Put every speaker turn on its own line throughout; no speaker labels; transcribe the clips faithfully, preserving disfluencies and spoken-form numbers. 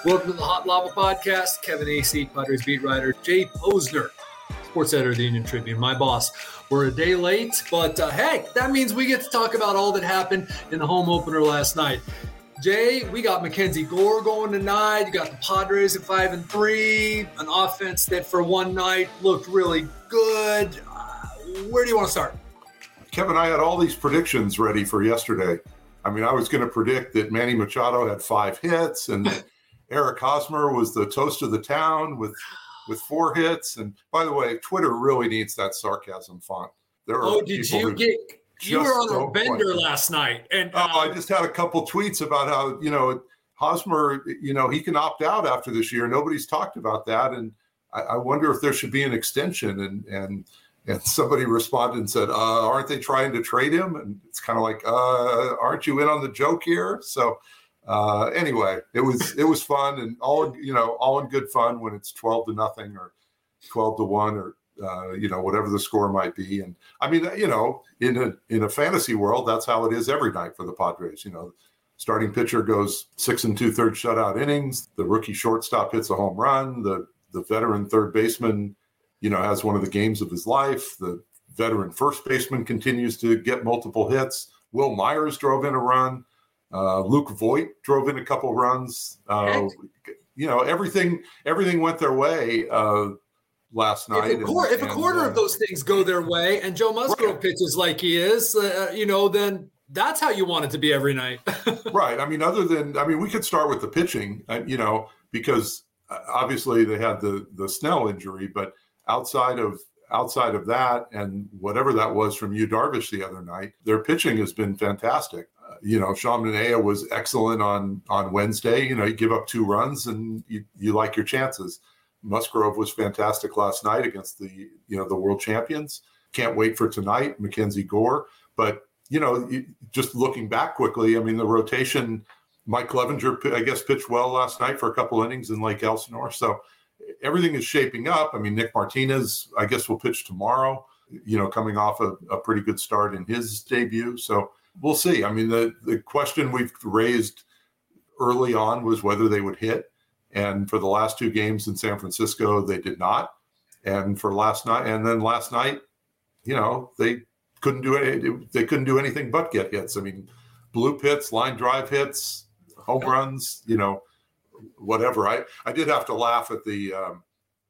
Welcome to the Hot Lava Podcast. Kevin A C, Padres beat writer, Jay Posner, sports editor of the Union Tribune, my boss. We're a day late, but uh, hey, that means we get to talk about all that happened in the home opener last night. Jay, we got Mackenzie Gore going tonight. You got the Padres at five and three, an offense that for one night looked really good. Uh, where do you want to start?
Kevin, I had all these predictions ready for yesterday. I mean, I was going to predict that Manny Machado had five hits and that Eric Hosmer was the toast of the town with with four hits. And by the way, Twitter really needs that sarcasm font. There are
oh, did you get – you were on a bender last night. And
uh, uh, I just had a couple tweets about how, you know, Hosmer, you know, he can opt out after this year. Nobody's talked about that. And I, I wonder if there should be an extension. And and and somebody responded and said, uh, aren't they trying to trade him? And it's kind of like, uh, aren't you in on the joke here? So uh, anyway, it was it was fun and all, you know, all in good fun when it's twelve to nothing or twelve to one or, Uh, you know, whatever the score might be. And I mean, you know, in a in a fantasy world, that's how it is every night for the Padres. You know, starting pitcher goes six and two thirds shutout innings. The rookie shortstop hits a home run. The the veteran third baseman, you know, has one of the games of his life. The veteran first baseman continues to get multiple hits. Will Myers drove in a run. Uh, Luke Voit drove in a couple runs. Uh, you know, everything everything went their way. Uh, last night.
If a, quor-
and,
if a quarter
and, uh,
of those things go their way and Joe Musgrove right. pitches like he is, uh, you know, then that's how you want it to be every night.
Right. I mean, other than, I mean, we could start with the pitching, uh, you know, because obviously they had the, the Snell injury, but outside of, outside of that and whatever that was from Yu Darvish the other night, their pitching has been fantastic. Uh, you know, Sean Manaea was excellent on, on Wednesday. You know, you give up two runs and you, you like your chances. Musgrove was fantastic last night against the, you know, the world champions. Can't wait for tonight, Mackenzie Gore. But, you know, just looking back quickly, I mean, the rotation, Mike Clevenger, I guess, pitched well last night for a couple innings in Lake Elsinore. So everything is shaping up. I mean, Nick Martinez, I guess, will pitch tomorrow, you know, coming off a, a pretty good start in his debut. So we'll see. I mean, the, the question we've raised early on was whether they would hit. And for the last two games in San Francisco, they did not. And for last night, and then last night, you know, they couldn't do it. They couldn't do anything but get hits. I mean, bloop hits, line drive hits, home runs, you know, whatever. I, I did have to laugh at the, um,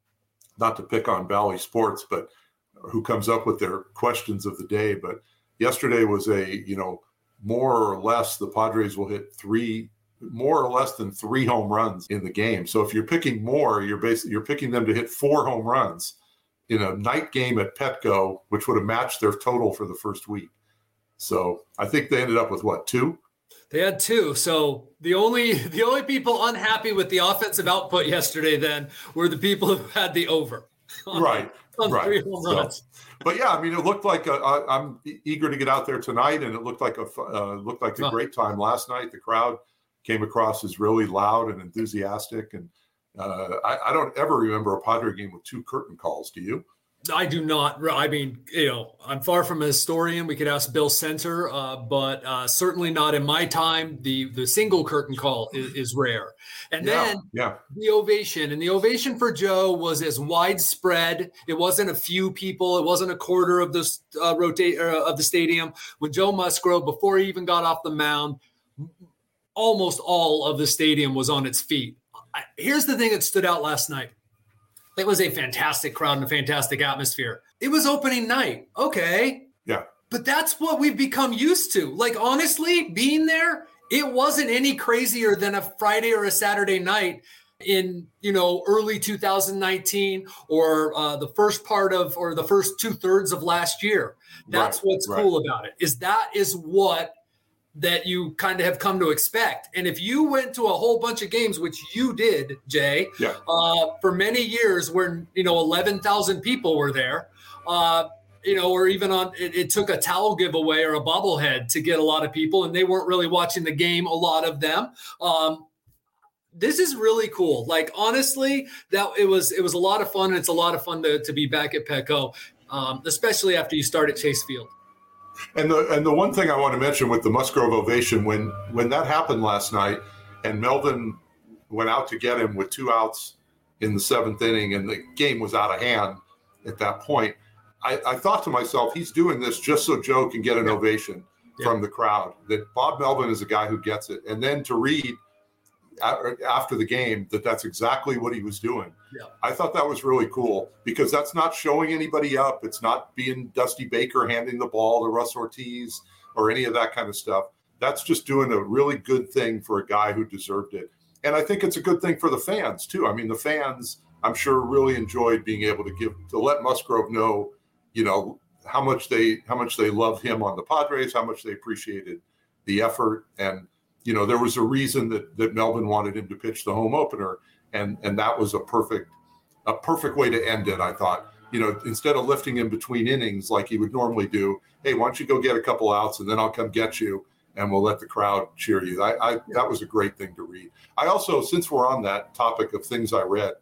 not to pick on Bally Sports, but who comes up with their questions of the day. But yesterday was a, you know, more or less the Padres will hit three more or less than three home runs in the game. So if you're picking more, you're basically you're picking them to hit four home runs in a night game at Petco, which would have matched their total for the first week. So I think they ended up with what, two?
They had two. So the only the only people unhappy with the offensive output yesterday then were the people who had the over. On,
right.
on
right.
Three home runs. So,
but yeah, I mean, it looked like a, I, I'm eager to get out there tonight, and it looked like a uh, looked like a oh. great time last night. The crowd came across as really loud and enthusiastic. And uh, I, I don't ever remember a Padre game with two curtain calls. Do you?
I do not. I mean, you know, I'm far from a historian. We could ask Bill Center, uh, but uh, certainly not in my time. The the single curtain call is, is rare. And
yeah,
then
yeah.
the ovation. And the ovation for Joe was as widespread. It wasn't a few people. It wasn't a quarter of the, uh, rotate, uh, of the stadium. When Joe Musgrove, before he even got off the mound, almost all of the stadium was on its feet. I, here's the thing that stood out last night. It was a fantastic crowd and a fantastic atmosphere. It was opening night. Okay.
Yeah.
But that's what we've become used to. Like, honestly, being there, it wasn't any crazier than a Friday or a Saturday night in, you know, early two thousand nineteen or uh, the first part of, or the first two thirds of last year. That's right, what's right. cool about it, is that is what that you kind of have come to expect. And if you went to a whole bunch of games, which you did, Jay,
yeah.
uh, for many years where, you know, eleven thousand people were there, uh, you know, or even on, it, it took a towel giveaway or a bobblehead to get a lot of people, and they weren't really watching the game, a lot of them. Um, this is really cool. Like, honestly, that it was, it was a lot of fun. And it's a lot of fun to, to be back at Petco, um, especially after you start at Chase Field.
And the and the one thing I want to mention with the Musgrove ovation, when when that happened last night, and Melvin went out to get him with two outs in the seventh inning, and the game was out of hand at that point. I, I thought to myself, he's doing this just so Joe can get an yeah. ovation yeah. from the crowd, that Bob Melvin is a guy who gets it. And then to read after the game that that's exactly what he was doing. Yeah. I thought that was really cool, because that's not showing anybody up. It's not being Dusty Baker handing the ball to Russ Ortiz or any of that kind of stuff. That's just doing a really good thing for a guy who deserved it. And I think it's a good thing for the fans too. I mean, the fans, I'm sure, really enjoyed being able to give, to let Musgrove know, you know, how much they, how much they loved him on the Padres, how much they appreciated the effort. And, you know, there was a reason that, that Melvin wanted him to pitch the home opener. And, and that was a perfect, a perfect way to end it. I thought, you know, instead of lifting him between innings like he would normally do, hey, why don't you go get a couple outs and then I'll come get you and we'll let the crowd cheer you. I, I that was a great thing to read. I also, since we're on that topic of things I read,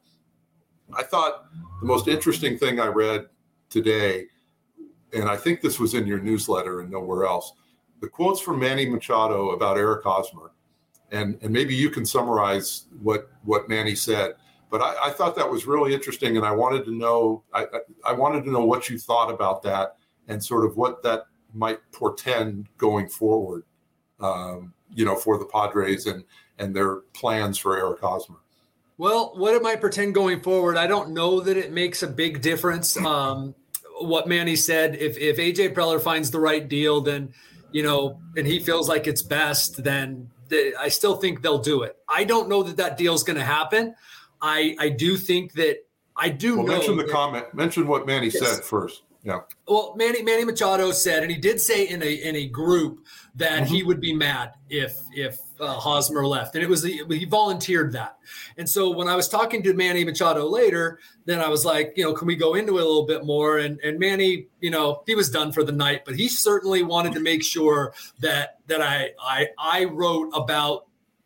I thought the most interesting thing I read today, and I think this was in your newsletter and nowhere else, the quotes from Manny Machado about Eric Hosmer. And, and maybe you can summarize what, what Manny said. But I, I thought that was really interesting, and I wanted to know I, I, I wanted to know what you thought about that and sort of what that might portend going forward, um, you know, for the Padres and and their plans for Eric Hosmer.
Well, what it might pretend going forward, I don't know that it makes a big difference. Um, what Manny said, if if A J Preller finds the right deal, then, you know, and he feels like it's best, then they, I still think they'll do it. I don't know that that deal is going to happen. I I do think that I do
well,
know.
Mention the
that,
comment. Mention what Manny
yes.
said first. Yeah.
Well, Manny Manny Machado said, and he did say in a in a group that
mm-hmm.
he would be mad if if uh, Hosmer left, and it was the, he volunteered that. And so when I was talking to Manny Machado later, then I was like, you know, can we go into it a little bit more? And and Manny, you know, he was done for the night, but he certainly wanted to make sure that that I I I wrote about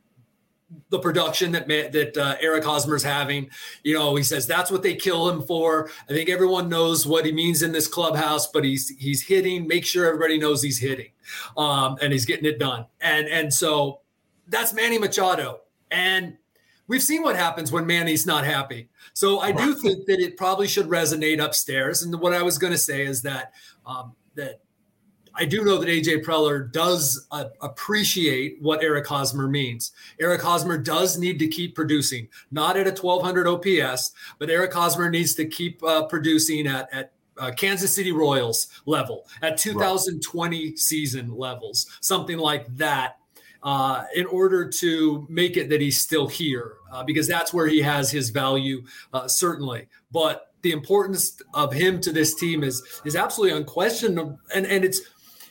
the production that that uh, Eric Hosmer's having. You know, he says that's what they kill him for. I think everyone knows what he means in this clubhouse, but he's he's hitting. Make sure everybody knows he's hitting, um, and he's getting it done. And and so that's Manny Machado. And we've seen what happens when Manny's not happy. So I do think that it probably should resonate upstairs. And what I was going to say is that um, that. I do know that A J Preller does uh, appreciate what Eric Hosmer means. Eric Hosmer does need to keep producing, not at a twelve hundred O P S, but Eric Hosmer needs to keep uh, producing at, at uh, Kansas City Royals level, at two thousand twenty right. season levels, something like that, uh, in order to make it that he's still here, uh, because that's where he has his value, uh, certainly. But the importance of him to this team is is absolutely unquestionable, and and it's.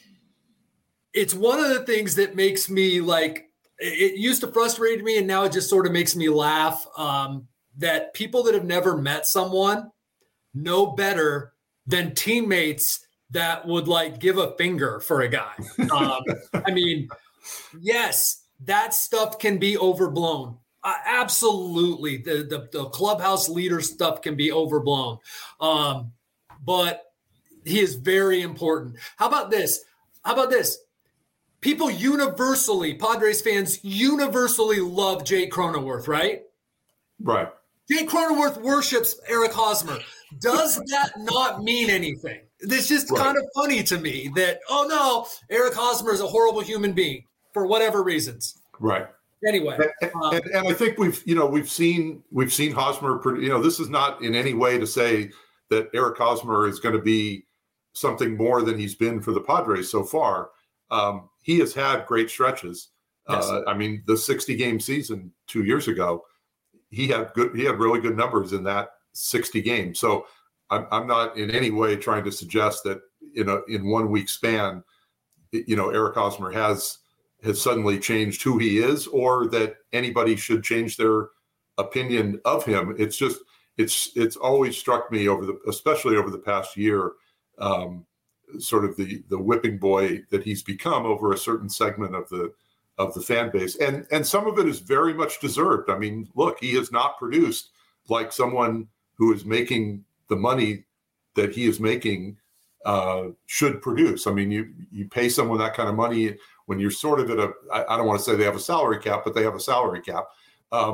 It's one of the things that makes me like, it used to frustrate me and now it just sort of makes me laugh, um, that people that have never met someone know better than teammates that would like give a finger for a guy. Um, I mean, yes, that stuff can be overblown. Uh, absolutely. The, the, the clubhouse leader stuff can be overblown. Um, but he is very important. How about this? How about this? People universally, Padres fans universally love Jake Cronenworth, right?
Right.
Jake Cronenworth worships Eric Hosmer. Does that not mean anything? It's just right. kind of funny to me that, oh no, Eric Hosmer is a horrible human being for whatever reasons.
Right.
Anyway.
And,
um,
and, and I think we've, you know, we've seen, we've seen Hosmer, you know, this is not in any way to say that Eric Hosmer is going to be something more than he's been for the Padres so far. Um, he has had great stretches. Yes. Uh, I mean, the sixty game season two years ago, he had good, he had really good numbers in that sixty games. So I'm, I'm not in any way trying to suggest that, you know, in one week span, you know, Eric Hosmer has, has suddenly changed who he is, or that anybody should change their opinion of him. It's just, it's, it's always struck me over the, especially over the past year, um, sort of the the whipping boy that he's become over a certain segment of the of the fan base, and and some of it is very much deserved. I mean, look, he has not produced like someone who is making the money that he is making uh, should produce. I mean, you you pay someone that kind of money when you're sort of at a, I, I don't want to say they have a salary cap, but they have a salary cap. Um,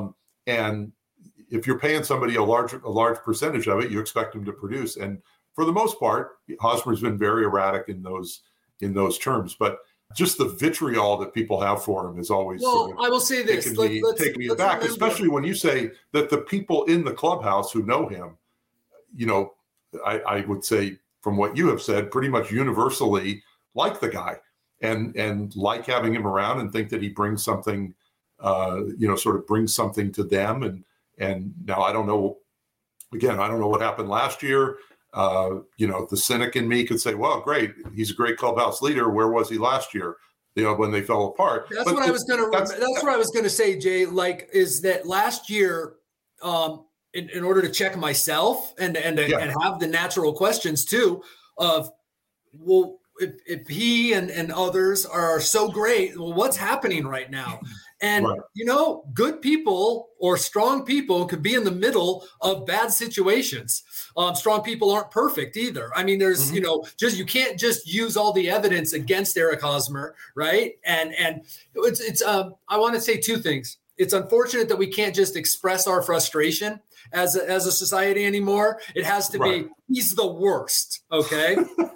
And if you're paying somebody a large a large percentage of it, you expect them to produce. And for the most part, Hosmer's been very erratic in those in those terms. But just the vitriol that people have for him is always
well,
sort of
I will say this.
taking
Let,
me,
let's,
taking me
let's
aback,
remember.
especially when you say that the people in the clubhouse who know him, you know, I, I would say from what you have said, pretty much universally like the guy and and like having him around and think that he brings something, uh, you know, sort of brings something to them. And and now I don't know, again, I don't know what happened last year. Uh, you know, the cynic in me could say, well, great, he's a great clubhouse leader. Where was he last year? You know, when they fell apart.
That's
but
what
the,
I was going to, that's, that's what I was going to say, Jay, like, is that last year, um, in, in order to check myself and, and,
yeah.
and have the natural questions too of, well, if, if he and, and others are so great, well, what's happening right now? And, right. you know, good people or strong people could be in the middle of bad situations. Um, strong people aren't perfect either. I mean, there's, mm-hmm. you know, just, you can't just use all the evidence against Eric Hosmer. Right. And, and it's, it's, um, I want to say two things. It's unfortunate that we can't just express our frustration as a, as a society anymore. It has to right. be, he's the worst. Okay.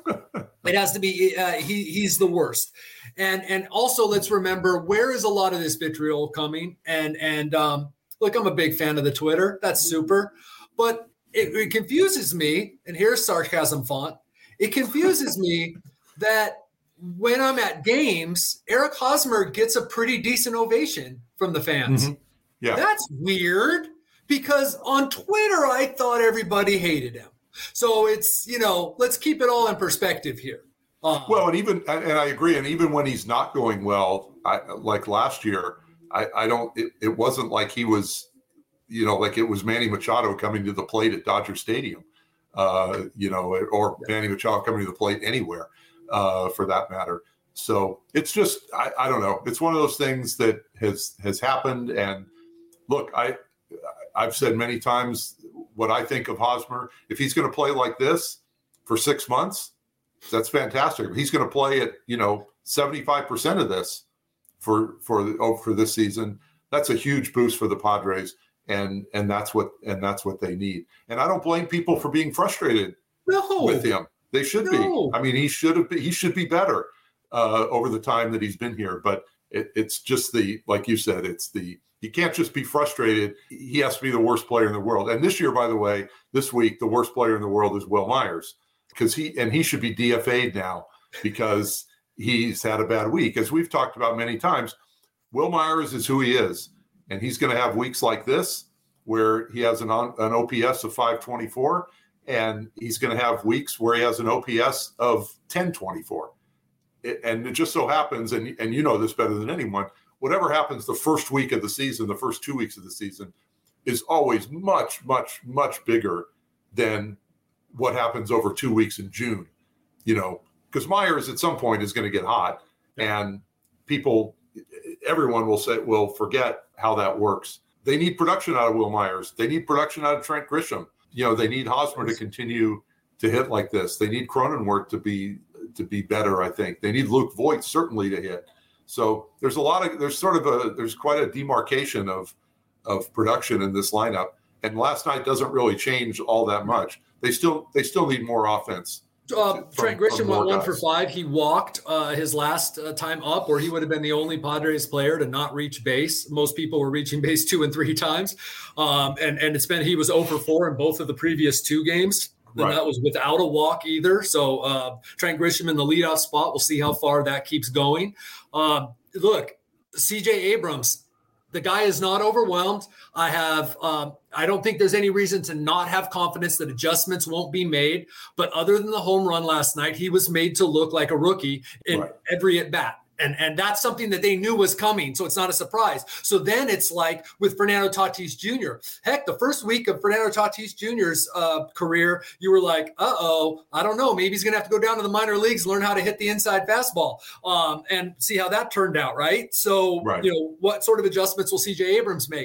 It has to be, uh, he he's the worst. And and also let's remember, where is a lot of this vitriol coming? And and um, look, I'm a big fan of the Twitter. That's super. But it, it confuses me, and here's sarcasm font. It confuses me that when I'm at games, Eric Hosmer gets a pretty decent ovation from the fans.
Mm-hmm. Yeah.
That's weird, because on Twitter, I thought everybody hated him. So it's, you know, let's keep it all in perspective here. Uh,
well, and even, and I agree. And even when he's not going well, I, like last year, I, I don't, it, it wasn't like he was, you know, like it was Manny Machado coming to the plate at Dodger Stadium, uh, you know, or Manny Machado coming to the plate anywhere, uh, for that matter. So it's just, I, I don't know. It's one of those things that has, has happened. And look, I, I've said many times what I think of Hosmer. If he's going to play like this for six months, that's fantastic. If he's going to play at, you know, seventy-five percent of this for for oh, for this season, that's a huge boost for the Padres, and and that's what and that's what they need. And I don't blame people for being frustrated
no.
with him. They should
no.
be. I mean, he should have been, he should be better uh, over the time that he's been here. But it, it's just the, like you said, it's the, he can't just be frustrated. He has to be the worst player in the world. And this year, by the way, this week, the worst player in the world is Wil Myers, because he, and he should be D F A'd now because he's had a bad week. As we've talked about many times, Wil Myers is who he is. And he's going to have weeks like this where he has an, on, an O P S of five twenty-four, and he's going to have weeks where he has an O P S of ten twenty-four. It, and it just so happens, and, and you know this better than anyone, whatever happens the first week of the season, the first two weeks of the season, is always much, much, much bigger than what happens over two weeks in June. You know, because Myers at some point is going to get hot, and people, everyone will say, will forget how that works. They need production out of Wil Myers. They need production out of Trent Grisham. You know, they need Hosmer to continue to hit like this. They need Cronenworth to be to be better, I think. They need Luke Voigt certainly to hit. So there's a lot of, there's sort of a, there's quite a demarcation of of production in this lineup. And last night doesn't really change all that much. They still they still need more offense.
Uh,
from,
Trent Grisham went one
guys.
for five. He walked uh, his last uh, time up, or he would have been the only Padres player to not reach base. Most people were reaching base two and three times. Um, and, and it's been, he was zero for four in both of the previous two games. And right. that was without a walk either. So uh, Trent Grisham in the leadoff spot. We'll see how far that keeps going. Uh, look, C J Abrams, the guy is not overwhelmed. I have, um, I don't think there's any reason to not have confidence that adjustments won't be made. But other than the home run last night, he was made to look like a rookie in right. every at bat. And, and that's something that they knew was coming, so it's not a surprise. So then it's like with Fernando Tatis Junior Heck, the first week of Fernando Tatis Junior's uh, career, you were like, uh-oh, I don't know. Maybe he's going to have to go down to the minor leagues, learn how to hit the inside fastball, um, and see how that turned out, right? So, right. you know, what sort of adjustments will C J Abrams make?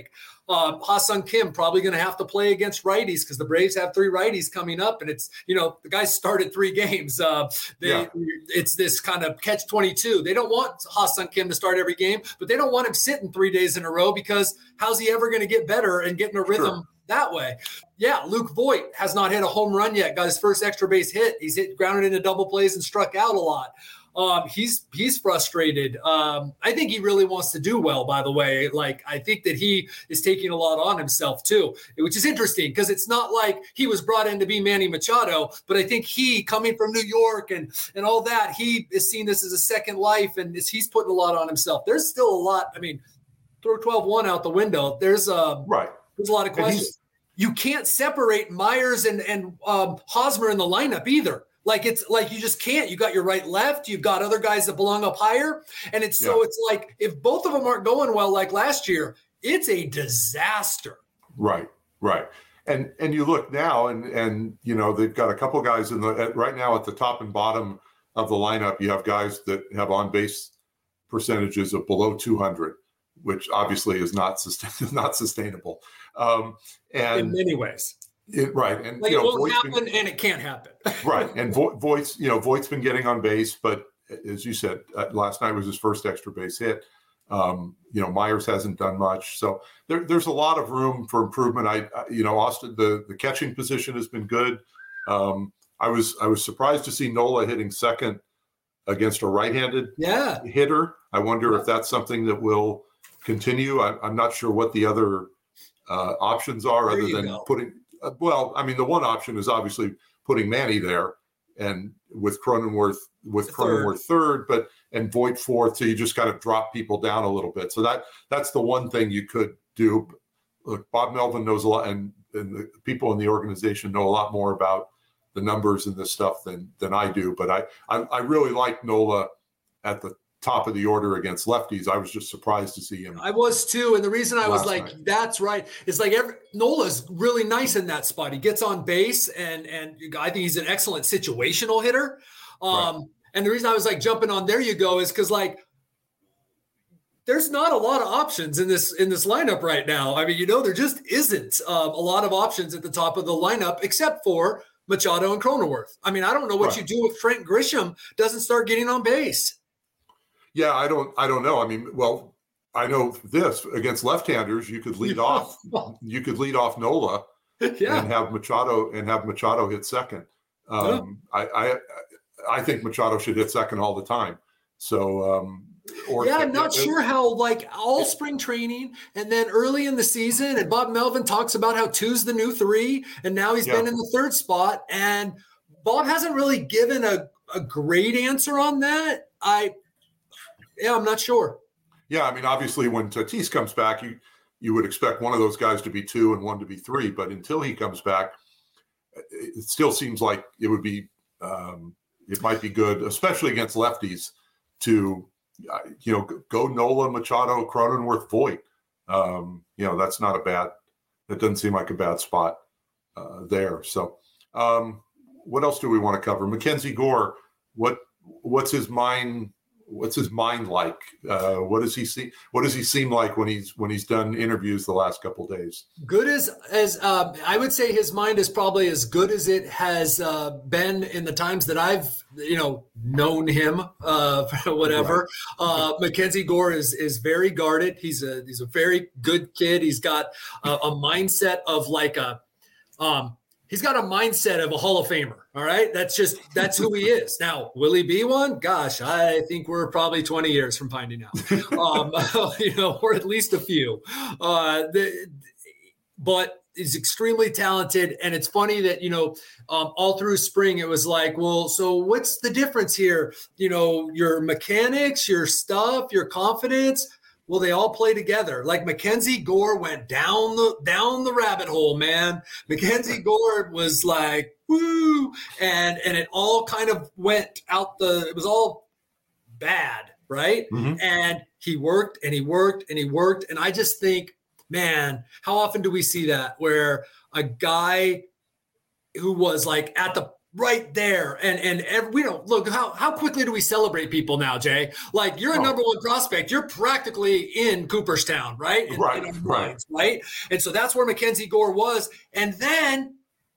Uh, Ha-Seong Kim probably going to have to play against righties because the Braves have three righties coming up, and it's, you know, the guys started three games. Uh, they, yeah. It's this kind of catch twenty-two. They don't want Ha-Seong Kim to start every game, but they don't want him sitting three days in a row because how's he ever going to get better and get in a rhythm sure. that way? Yeah, Luke Voit has not hit a home run yet, got his first extra base hit. He's hit grounded into double plays and struck out a lot. Um, he's he's frustrated. Um, I think he really wants to do well, by the way. Like, I think that he is taking a lot on himself, too, which is interesting because it's not like he was brought in to be Manny Machado, but I think he, coming from New York and, and all that, he is seeing this as a second life, and is, he's putting a lot on himself. There's still a lot. I mean, throw twelve one out the window. There's, uh,
right.
there's a lot of questions. You can't separate Myers and, and um, Hosmer in the lineup either. Like, it's like you just can't. You got your right, left. You've got other guys that belong up higher. And it's yeah. so it's like if both of them aren't going well like last year, it's a disaster.
Right, right. And and you look now and, and you know, they've got a couple guys in the at, right now at the top and bottom of the lineup. You have guys that have on-base percentages of below two hundred, which obviously is not, sustain, not sustainable. Um, and
in many ways.
It, right. And
like
you know,
it won't
Voigt's
happen
been,
and it can't happen.
right. And Vo- Voigt's, you know, Voigt's been getting on base, but as you said, uh, last night was his first extra base hit. Um, you know, Myers hasn't done much. So there, there's a lot of room for improvement. I, I you know, Austin, the, the catching position has been good. Um, I was, I was surprised to see Nola hitting second against a right-handed
yeah.
hitter. I wonder yeah. if that's something that will continue. I, I'm not sure what the other uh, options are there other than go. putting, Uh, well, I mean, the one option is obviously putting Manny there, and with Cronenworth with Cronenworth third, but and Voit fourth, so you just kind of drop people down a little bit. So that that's the one thing you could do. Look, Bob Melvin knows a lot, and, and the people in the organization know a lot more about the numbers and this stuff than than I do. But I I, I really like Nola at the top of the order against lefties. I was just surprised to see him.
I was too. And the reason I was like, night. that's right. Is like every Nola's really nice in that spot. He gets on base and, and I think he's an excellent situational hitter. Um, right. And the reason I was like jumping on, there you go, is because like, there's not a lot of options in this, in this lineup right now. I mean, you know, there just isn't um, a lot of options at the top of the lineup, except for Machado and Cronenworth. I mean, I don't know what right. you do if Trent Grisham doesn't start getting on base.
Yeah, I don't. I don't know. I mean, well, I know this against left-handers, you could lead off. You could lead off Nola, yeah. and have Machado and have Machado hit second. Um, yeah. I, I, I think Machado should hit second all the time. So, um, or
yeah, I'm not it, sure how like all spring training and then early in the season, and Bob Melvin talks about how two's the new three, and now he's yeah. been in the third spot, and Bob hasn't really given a a great answer on that. I. Yeah, I'm not sure.
Yeah, I mean, obviously, when Tatis comes back, you you would expect one of those guys to be two and one to be three. But until he comes back, it still seems like it would be um, it might be good, especially against lefties, to uh, you know go Nola, Machado, Cronenworth, Voit. Um, you know, that's not a bad. That doesn't seem like a bad spot uh, there. So, um, what else do we want to cover? Mackenzie Gore. What what's his mind? What's his mind like? Uh, what does he see? What does he seem like when he's when he's done interviews the last couple of days?
Good as as uh, I would say, his mind is probably as good as it has uh, been in the times that I've you know known him. Uh, whatever. Right. Uh, Mackenzie Gore is is very guarded. He's a he's a very good kid. He's got a, a mindset of like a. Um, He's got a mindset of a Hall of Famer. All right. That's just, that's who he is. Now, will he be one? Gosh, I think we're probably twenty years from finding out, um, you know, or at least a few. Uh, the, but he's extremely talented. And it's funny that, you know, um, all through spring, it was like, well, so what's the difference here? You know, your mechanics, your stuff, your confidence. Well, they all play together. Like Mackenzie Gore went down the down the rabbit hole, man. Mackenzie Gore was like, woo, and and it all kind of went out the. It was all bad, right? Mm-hmm. And he worked and he worked and he worked, and I just think, man, how often do we see that where a guy who was like at the right there. And and every, we don't look how how quickly do we celebrate people now, Jay? Like you're a oh. number one prospect. You're practically in Cooperstown, right? In,
right,
in our
right,
minds, right. And so that's where Mackenzie Gore was. And then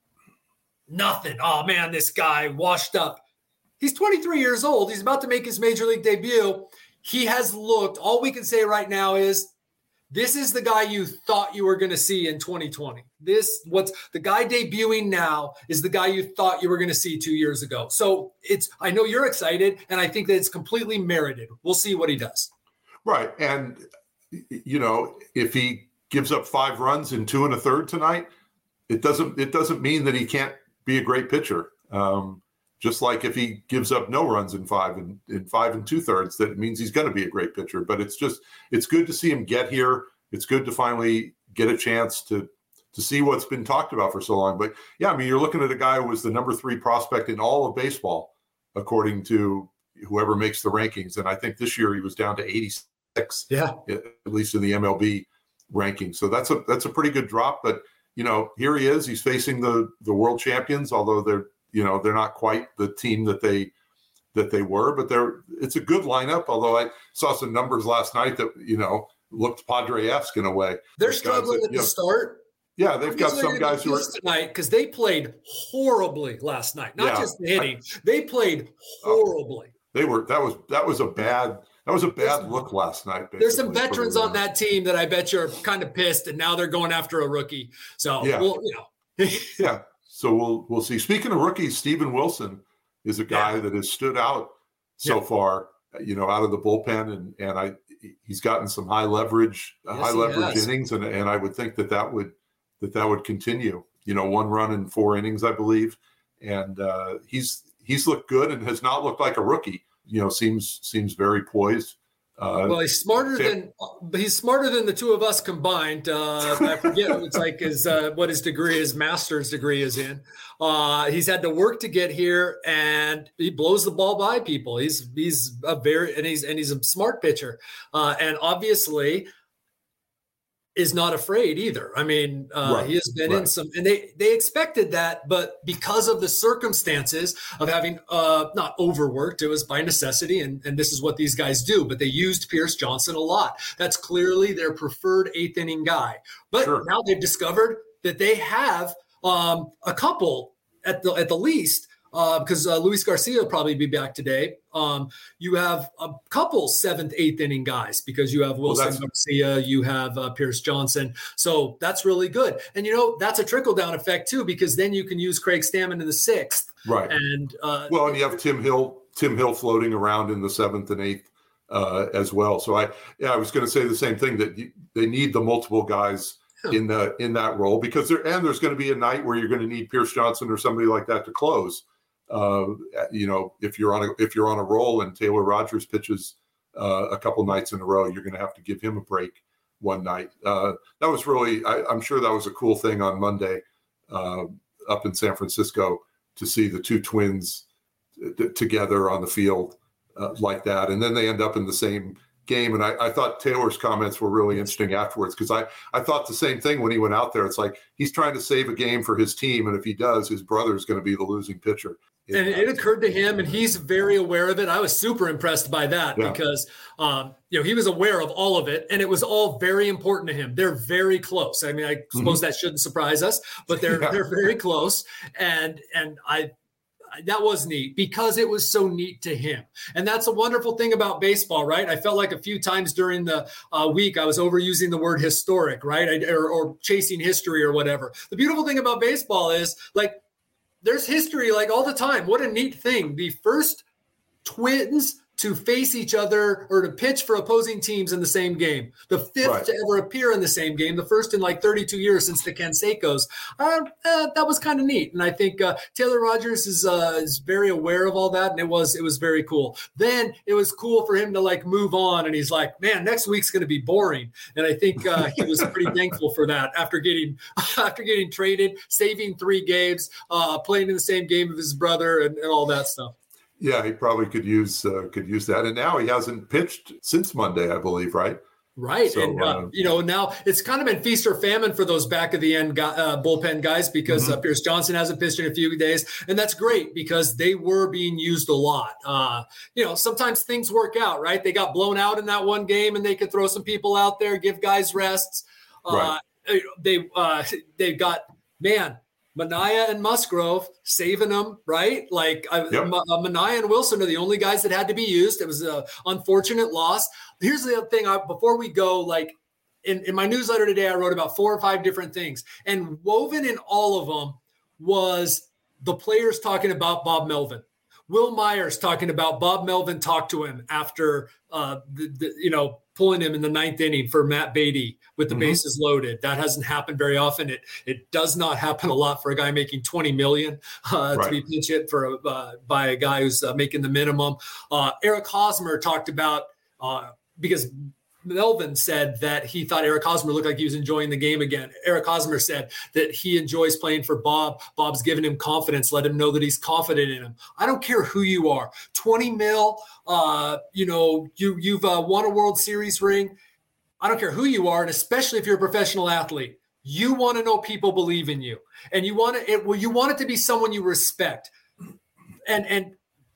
nothing. Oh man, this guy washed up. He's twenty-three years old. He's about to make his major league debut. He has looked. All we can say right now is this is the guy you thought you were going to see in twenty twenty. This, what's the guy debuting now is the guy you thought you were going to see two years ago. So it's, I know you're excited, and I think that it's completely merited. We'll see what he does.
Right. And, you know, if he gives up five runs in two and a third tonight, it doesn't, it doesn't mean that he can't be a great pitcher. Um, just like if he gives up no runs in five and in five and two thirds, that means he's going to be a great pitcher. But it's just, it's good to see him get here. It's good to finally get a chance to, to see what's been talked about for so long. But yeah, I mean, you're looking at a guy who was the number three prospect in all of baseball, according to whoever makes the rankings. And I think this year he was down to eighty-six,
yeah,
at least in the M L B ranking. So that's a, that's a pretty good drop, but you know, here he is, he's facing the, the world champions, although they're, you know, they're not quite the team that they, that they were, but they're, it's a good lineup. Although I saw some numbers last night that, you know, looked Padre-esque in a way.
They're struggling that, at the know, start.
Yeah, they've got some guys who are
tonight because they played horribly last night. Not
yeah,
just the hitting, I, they played horribly.
Uh, they were that was that was a bad that was a bad look last night.
There's some veterans on that team that I bet you're kind of pissed, and now they're going after a rookie. So
yeah,
we'll, you know.
yeah. So we'll we'll see. Speaking of rookies, Steven Wilson is a guy yeah. that has stood out so yeah. far. You know, out of the bullpen, and and I he's gotten some high leverage yes, high leverage has. innings, and and I would think that that would. that that would continue, you know, one run in four innings, I believe. And uh, he's, he's looked good and has not looked like a rookie, you know, seems, seems very poised. Uh,
well, he's smarter than, he's smarter than the two of us combined. Uh, I forget it's like his, uh, what his degree, his master's degree is in. Uh, he's had to work to get here, and he blows the ball by people. He's, he's a very, and he's, and he's a smart pitcher. Uh, and obviously, is not afraid either. I mean, uh, right, he has been right. in some, and they, they expected that, but because of the circumstances of having uh, not overworked, it was by necessity. And, and this is what these guys do, but they used Pierce Johnson a lot. That's clearly their preferred eighth inning guy. But sure. now they've discovered that they have um, a couple at the, at the least, uh, because uh, Luis Garcia will probably be back today. Um, you have a couple seventh, eighth inning guys because you have Wilson well, Garcia, you have uh, Pierce Johnson. So that's really good. And, you know, that's a trickle down effect too, because then you can use Craig Stammen in the sixth.
Right.
And uh,
well, and you have Tim Hill, Tim Hill floating around in the seventh and eighth uh, as well. So I, yeah, I was going to say the same thing, that you, they need the multiple guys yeah. in the, in that role, because there, and there's going to be a night where you're going to need Pierce Johnson or somebody like that to close. Uh, you know, if you're on a if you're on a roll and Taylor Rogers pitches uh, a couple nights in a row, you're going to have to give him a break one night. Uh, that was really, I, I'm sure that was a cool thing on Monday uh, up in San Francisco to see the two twins t- together on the field uh, like that, and then they end up in the same game. And I, I thought Taylor's comments were really interesting afterwards, because I, I thought the same thing when he went out there. It's like he's trying to save a game for his team, and if he does, his brother is going to be the losing pitcher.
And it occurred to him, and he's very aware of it. I was super impressed by that yeah. because, um, you know, he was aware of all of it, and it was all very important to him. They're very close. I mean, I suppose mm-hmm. that shouldn't surprise us, but they're yeah. they're very close. And and I that was neat because it was so neat to him. And that's a wonderful thing about baseball, right? I felt like a few times during the uh, week I was overusing the word historic, right? I, or, or chasing history or whatever. The beautiful thing about baseball is, like, there's history like all the time. What a neat thing. The first twins to face each other or to pitch for opposing teams in the same game. The fifth right. to ever appear in the same game. The first in like thirty-two years since the Canseco's. Uh, uh, that was kind of neat. And I think uh, Taylor Rogers is uh, is very aware of all that. And it was it was very cool. Then it was cool for him to like move on. And he's like, man, next week's going to be boring. And I think uh, he was pretty thankful for that after getting after getting traded, saving three games, uh, playing in the same game of his brother and, and all that stuff.
Yeah, he probably could use uh, could use that. And now he hasn't pitched since Monday, I believe, right?
Right.
So,
and, uh,
uh,
you know, now it's kind of been feast or famine for those back of the end uh, bullpen guys because mm-hmm. uh, Pierce Johnson hasn't pitched in a few days. And that's great because they were being used a lot. Uh, you know, sometimes things work out, right? They got blown out in that one game and they could throw some people out there, give guys rests. Uh, right. They, uh, they got, man, Manaea and Musgrove saving them, right? Like yep. uh, Manaea and Wilson are the only guys that had to be used. It was an unfortunate loss. Here's the other thing. I, before we go, like in, in my newsletter today, I wrote about four or five different things. And woven in all of them was the players talking about Bob Melvin. Will Myers talking about Bob Melvin talked to him after, uh, the, the, you know, pulling him in the ninth inning for Matt Beatty with the mm-hmm. bases loaded. That hasn't happened very often. It it does not happen a lot for a guy making twenty million dollars uh, right. to be pinch hit for a, uh, by a guy who's uh, making the minimum. Uh, Eric Hosmer talked about uh, because Melvin said that he thought Eric Hosmer looked like he was enjoying the game again. Eric Hosmer said that he enjoys playing for Bob. Bob's given him confidence, let him know that he's confident in him. I don't care who you are. twenty mil, uh, you know, you, you've uh, won a World Series ring. I don't care who you are, and especially if you're a professional athlete. You want to know people believe in you. And you want it, well, you want it to be someone you respect. And, and,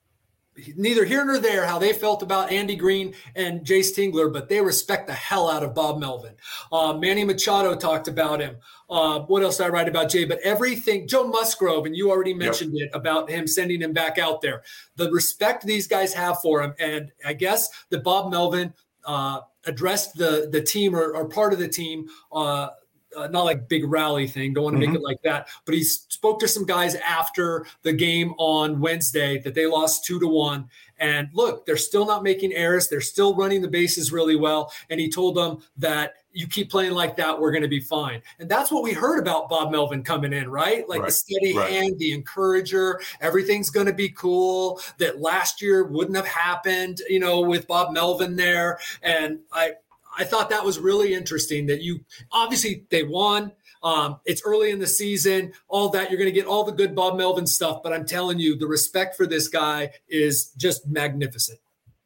neither here nor there how they felt about Andy Green and Jace Tingler, but they respect the hell out of Bob Melvin. Uh, Manny Machado talked about him. Uh, what else did I write about Jay? But everything, Joe Musgrove, and you already mentioned yep. it about him sending him back out there. The respect these guys have for him. And I guess that Bob Melvin uh, addressed the, the team or, or part of the team uh, Uh, not like big rally thing. Don't want to mm-hmm. make it like that. But he spoke to some guys after the game on Wednesday that they lost two to one. And look, they're still not making errors. They're still running the bases really well. And he told them that you keep playing like that, we're going to be fine. And that's what we heard about Bob Melvin coming in, right? Like right. the steady right. hand, the encourager, everything's going to be cool. That last year wouldn't have happened, you know, with Bob Melvin there. And I, I thought that was really interesting that you obviously they won. Um, it's early in the season, all that you're going to get all the good Bob Melvin stuff. But I'm telling you, the respect for this guy is just magnificent.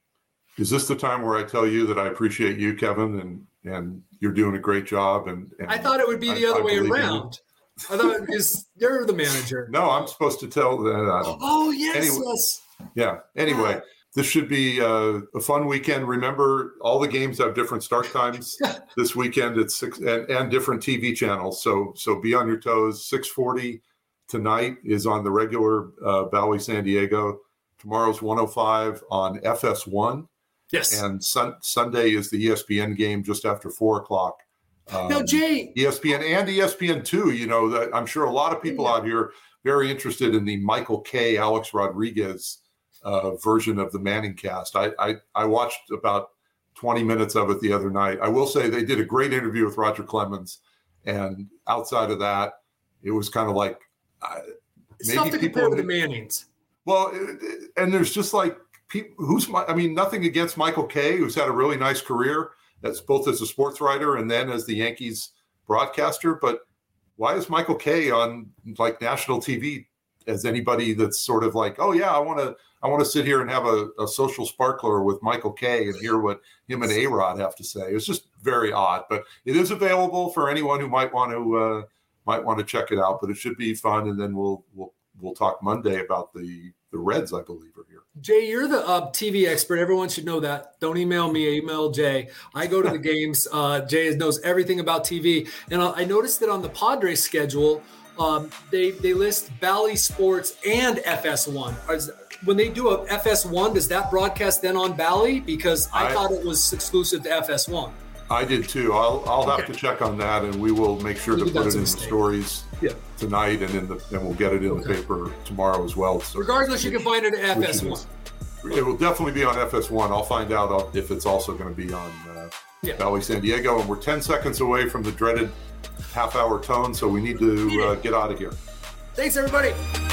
Is this the time where I tell you that I appreciate you, Kevin, and and you're doing a great job? And, and
I thought it would be the I, other I way around. I thought because you're the manager.
No, I'm supposed to tell that. I don't
oh yes,
anyway,
yes.
Yeah. Anyway. Yeah. This should be uh, a fun weekend. Remember, all the games have different start times this weekend. It's six and, and different T V channels. So so be on your toes. six forty tonight is on the regular uh, Bally San Diego. Tomorrow's one oh five on F S one.
Yes.
And sun, Sunday is the E S P N game just after four o'clock. Um,
now, Jay.
E S P N and E S P N two, you know, that I'm sure a lot of people yeah. out here very interested in the Michael Kay, Alex Rodriguez Uh, version of the Manning cast. I, I I watched about twenty minutes of it the other night. I will say they did a great interview with Roger Clemens, and outside of that, it was kind of like uh,
it's maybe tough to compare with the Mannings.
Well, it, and there's just like people who's my, I mean, nothing against Michael Kay, who's had a really nice career that's both as a sports writer and then as the Yankees broadcaster. But why is Michael Kay on like national T V as anybody that's sort of like, oh yeah, I want to. I want to sit here and have a, a social sparkler with Michael Kay and hear what him and A-Rod have to say. It's just very odd, but it is available for anyone who might want to uh, might want to check it out. But it should be fun, and then we'll we'll we'll talk Monday about the the Reds, I believe, are here.
Jay, you're the uh, T V expert. Everyone should know that. Don't email me. Email Jay. I go to the games. Uh, Jay knows everything about T V, and I noticed that on the Padres schedule, um, they they list Bally Sports and F S one. When they do a F S one, does that broadcast then on Bally? Because I, I thought it was exclusive to F S one.
I did too. I'll I'll have okay. to check on that, and we will make sure Maybe to put it in the stories yeah. tonight, and in the and we'll get it in okay. the paper tomorrow as well. So
regardless, you can find it at F S one.
It will definitely be on F S one. I'll find out if it's also going to be on uh, yeah. Bally San Diego, and we're ten seconds away from the dreaded half-hour tone, so we need to uh, get out of here.
Thanks, everybody.